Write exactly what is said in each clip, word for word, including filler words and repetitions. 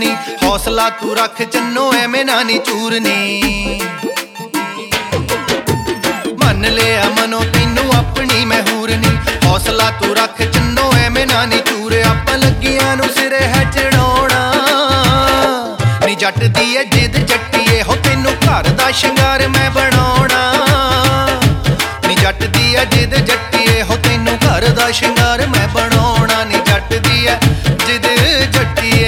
चूरनी। हौसला तू रख चन्नो एवें ना नी चूरनी। मन लिया मनो तैनू अपनी मैं हूरनी। हौसला तू रख चन्नो एवें ना नी चूरे। आपां लगियां नू सिरे है चढ़ाउणा नी जट दी है जिद जट्टीए हो तैनू घर दा शंगार मैं बनाउणा नी जट दी है जिद जट्टीए हो तैनू घर दा शंगार मैं बनाउणा नी जट दी है जिद जट्टीए।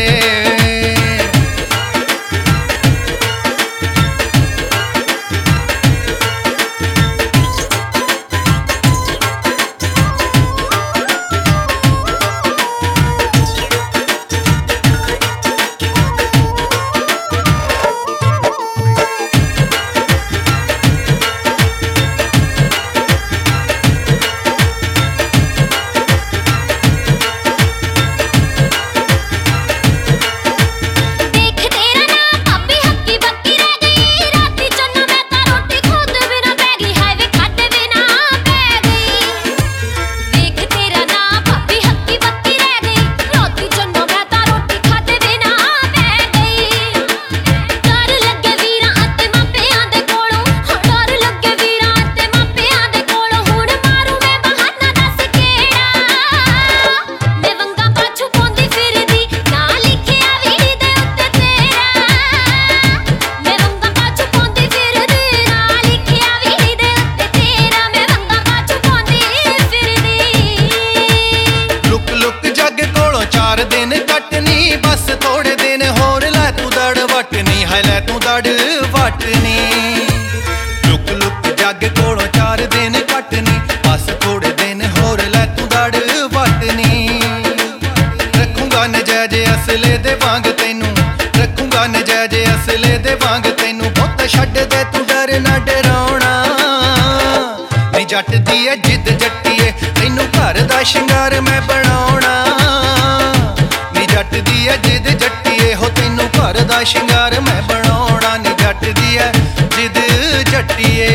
वटनी लुक लुक जग कोलों चार दिन कटनी बस थोड़े दिन होर लै तू दड़ वटनी। रखूंगा नजायज असले दे वांग तैनू रखूंगा नजायज असले दे वांग तैनू पुत छड्ड दे तू डर ना डराउणा नी जट दी है जिद जट्टीए तैनू घर दा शंगार मैं बनाउणा नी जट दी है जिद जट्टीए हो तैनू घर दा शंगार मैं बनाउणा नी जट दी है जिद जट्टीए।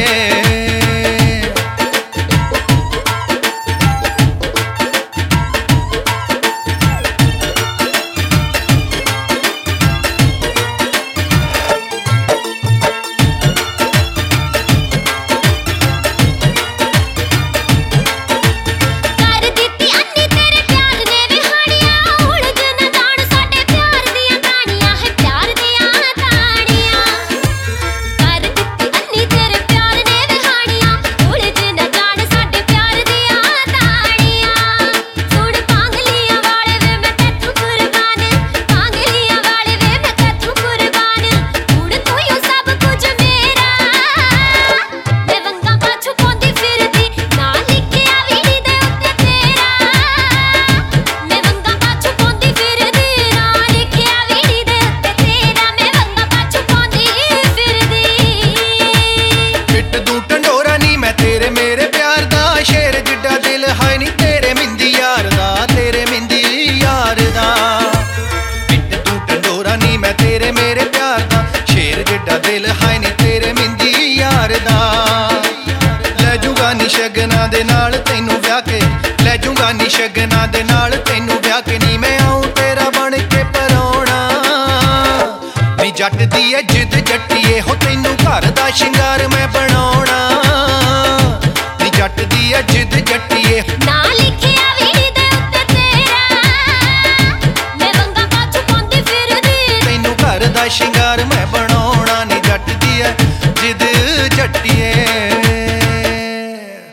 शगना दे नाल तैनू ब्याह के लै जूंगा नी शगना दे नाल तैनू ब्याह के नी मैं आऊं तेरा बन के पराउणा नी जट दी है जिद जट्टीए हो तैनू घर दा शंगार मैं बनाउणा नी जट दी है जिद जट्टीए ना लिखिया वीड़ी दे उत्ते तेरा मैं वंगा पाछू पांदी फिरदी तैनू घर दा शंगार मैं बना